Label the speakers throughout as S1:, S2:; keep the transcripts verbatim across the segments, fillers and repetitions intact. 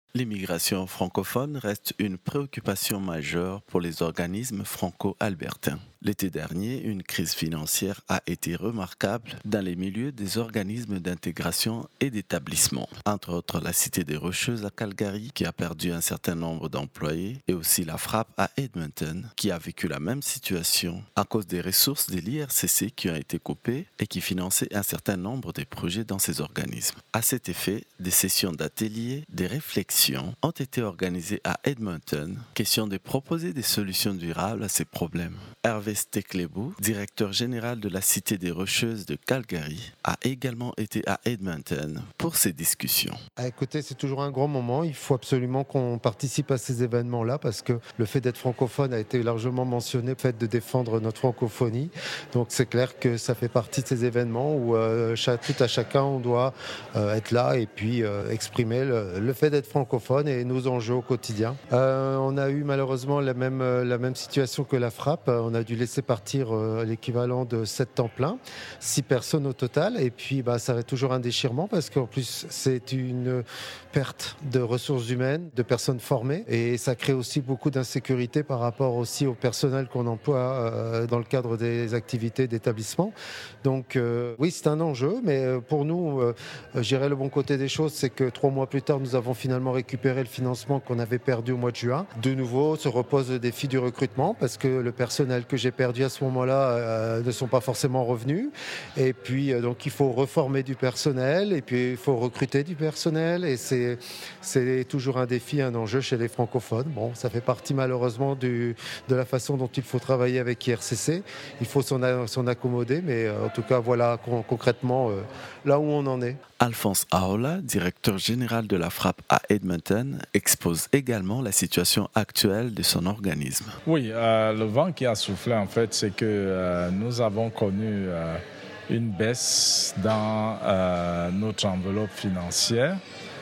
S1: L'immigration francophone reste une préoccupation majeure pour les organismes franco-albertains. L'été dernier, une crise financière a été remarquable dans les milieux des organismes d'intégration et d'établissement. Entre autres, la Cité des Rocheuses à Calgary, qui a perdu un certain nombre d'employés, et aussi la Frappe à Edmonton, qui a vécu la même situation à cause des ressources de l'I R C C qui ont été coupées et qui finançaient un certain nombre de projets dans ces organismes. À cet effet, des sessions d'ateliers, des réflexions ont été organisées à Edmonton, question de proposer des solutions durables à ces problèmes. Hervé Steklebou, directeur général de la Cité des Rocheuses de Calgary, a également été à Edmonton pour ces discussions.
S2: Ah, écoutez, c'est toujours un grand moment. Il faut absolument qu'on participe à ces événements-là parce que le fait d'être francophone a été largement mentionné, le fait de défendre notre francophonie. Donc c'est clair que ça fait partie de ces événements où euh, tout à chacun on doit euh, être là et puis euh, exprimer le, le fait d'être francophone et nos enjeux au quotidien. Euh, on a eu malheureusement la même, la même situation que la Frappe. On a dû laisser partir euh, l'équivalent de sept temps pleins, six personnes au total. Et puis bah, ça va être toujours un déchirement parce qu'en plus c'est une perte de ressources humaines, de personnes formées. Et ça crée aussi beaucoup d'insécurité par rapport aussi au personnel qu'on emploie euh, dans le cadre des activités d'établissement. Donc euh, oui, c'est un enjeu, mais pour nous, euh, je dirais le bon côté des choses, c'est que trois mois plus tard, nous avons finalement récupéré le financement qu'on avait perdu au mois de juin. De nouveau, se repose le défi du recrutement parce que le personnel que j'ai perdu à ce moment-là euh, ne sont pas forcément revenus. Et puis, euh, donc, il faut reformer du personnel et puis il faut recruter du personnel. Et c'est, c'est toujours un défi, un enjeu chez les francophones. Bon, ça fait partie malheureusement du, de la façon dont il faut travailler avec I R C C. Il faut s'en, a, s'en accommoder, mais euh, en tout cas, voilà con, concrètement euh, là où on en est.
S1: Alphonse Aola, directeur général de la Frappe à Edmonton, expose également la situation actuelle de son organisme.
S3: Oui, euh, le vent qui a soufflé, en fait, c'est que euh, nous avons connu euh, une baisse dans euh, notre enveloppe financière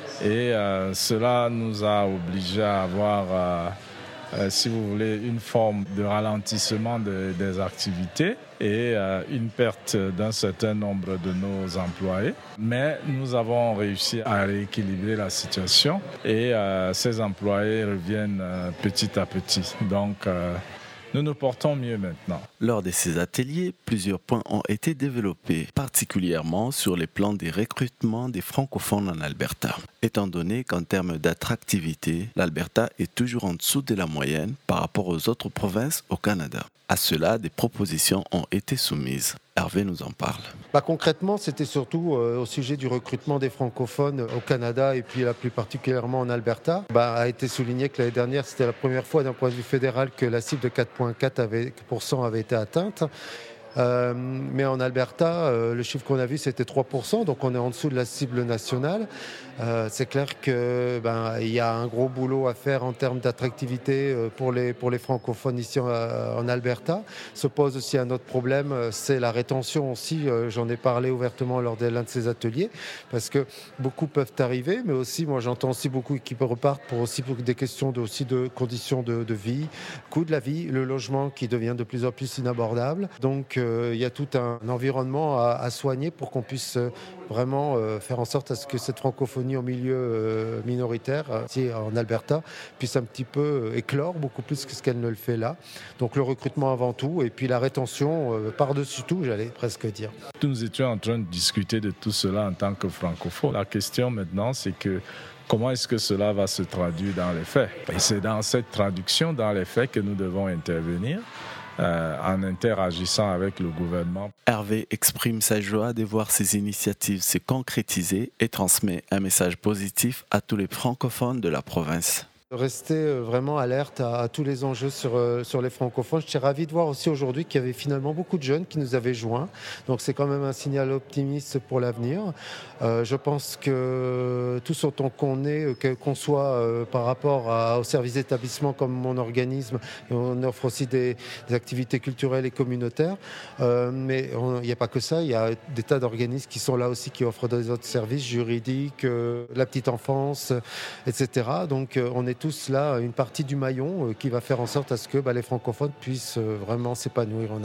S3: et euh, cela nous a obligés à avoir, euh, euh, si vous voulez, une forme de ralentissement de, des activités et euh, une perte d'un certain nombre de nos employés. Mais nous avons réussi à rééquilibrer la situation et euh, ces employés reviennent euh, petit à petit. Donc, euh, nous nous portons mieux maintenant.
S1: Lors de ces ateliers, plusieurs points ont été développés, particulièrement sur les plans des recrutements des francophones en Alberta. Étant donné qu'en termes d'attractivité, l'Alberta est toujours en dessous de la moyenne par rapport aux autres provinces au Canada. À cela, des propositions ont été soumises. Hervé nous en parle.
S2: Bah, concrètement, c'était surtout euh, au sujet du recrutement des francophones au Canada et puis là, plus particulièrement en Alberta. Bah, a été souligné que l'année dernière, c'était la première fois d'un point de vue fédéral que la cible de quatre virgule quatre pour cent avait été atteinte. Euh, mais en Alberta, euh, le chiffre qu'on a vu, c'était trois pour cent, donc on est en dessous de la cible nationale. Euh, c'est clair que ben, il y a un gros boulot à faire en termes d'attractivité euh, pour les, pour les francophones ici en, en Alberta. Se pose aussi un autre problème, c'est la rétention aussi. Euh, j'en ai parlé ouvertement lors de l'un de ces ateliers, parce que beaucoup peuvent arriver, mais aussi, moi j'entends aussi beaucoup qui repartent pour aussi pour des questions de, aussi de conditions de, de vie, coût de la vie, le logement qui devient de plus en plus inabordable. Donc euh, il y a tout un, un environnement à, à soigner pour qu'on puisse euh, vraiment euh, faire en sorte à ce que cette francophonie en milieu euh, minoritaire, ici en Alberta, puisse un petit peu euh, éclore beaucoup plus que ce qu'elle ne le fait là. Donc le recrutement avant tout, et puis la rétention euh, par-dessus tout, j'allais presque dire.
S3: Nous étions en train de discuter de tout cela en tant que francophones. La question maintenant, c'est que comment est-ce que cela va se traduire dans les faits? Et c'est dans cette traduction dans les faits que nous devons intervenir. Euh, en interagissant avec le gouvernement.
S1: Hervé exprime sa joie de voir ces initiatives se concrétiser et transmet un message positif à tous les francophones de la province.
S2: Rester vraiment alerte à, à tous les enjeux sur, euh, sur les francophones. Je suis ravi de voir aussi aujourd'hui qu'il y avait finalement beaucoup de jeunes qui nous avaient joints. Donc c'est quand même un signal optimiste pour l'avenir. Euh, je pense que tous autant qu'on est, qu'on soit euh, par rapport à, aux services d'établissement comme mon organisme, et on offre aussi des, des activités culturelles et communautaires. Euh, mais il n'y a pas que ça, il y a des tas d'organismes qui sont là aussi, qui offrent des autres services juridiques, euh, la petite enfance, et cetera. Donc on est tous là une partie du maillon euh, qui va faire en sorte à ce que bah, les francophones puissent euh, vraiment s'épanouir en Alberta.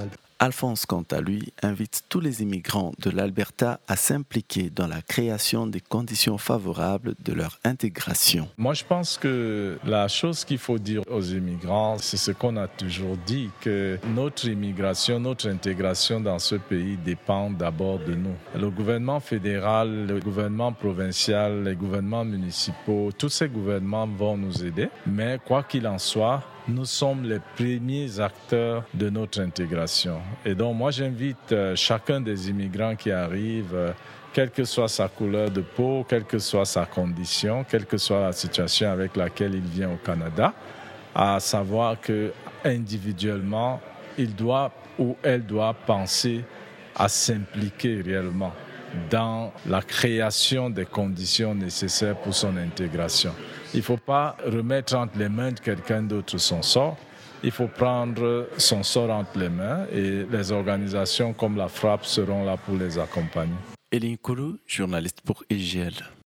S1: Alphonse, quant à lui, invite tous les immigrants de l'Alberta à s'impliquer dans la création des conditions favorables de leur intégration.
S3: Moi, je pense que la chose qu'il faut dire aux immigrants, c'est ce qu'on a toujours dit, que notre immigration, notre intégration dans ce pays dépend d'abord de nous. Le gouvernement fédéral, le gouvernement provincial, les gouvernements municipaux, tous ces gouvernements vont nous aider, mais quoi qu'il en soit, nous sommes les premiers acteurs de notre intégration. Et donc, moi, j'invite euh, chacun des immigrants qui arrivent, euh, quelle que soit sa couleur de peau, quelle que soit sa condition, quelle que soit la situation avec laquelle il vient au Canada, à savoir qu'individuellement, il doit ou elle doit penser à s'impliquer réellement dans la création des conditions nécessaires pour son intégration. Il ne faut pas remettre entre les mains de quelqu'un d'autre son sort. Il faut prendre son sort entre les mains et les organisations comme la Frappe seront là pour les accompagner.
S1: Eline Koulou, journaliste pour I G L.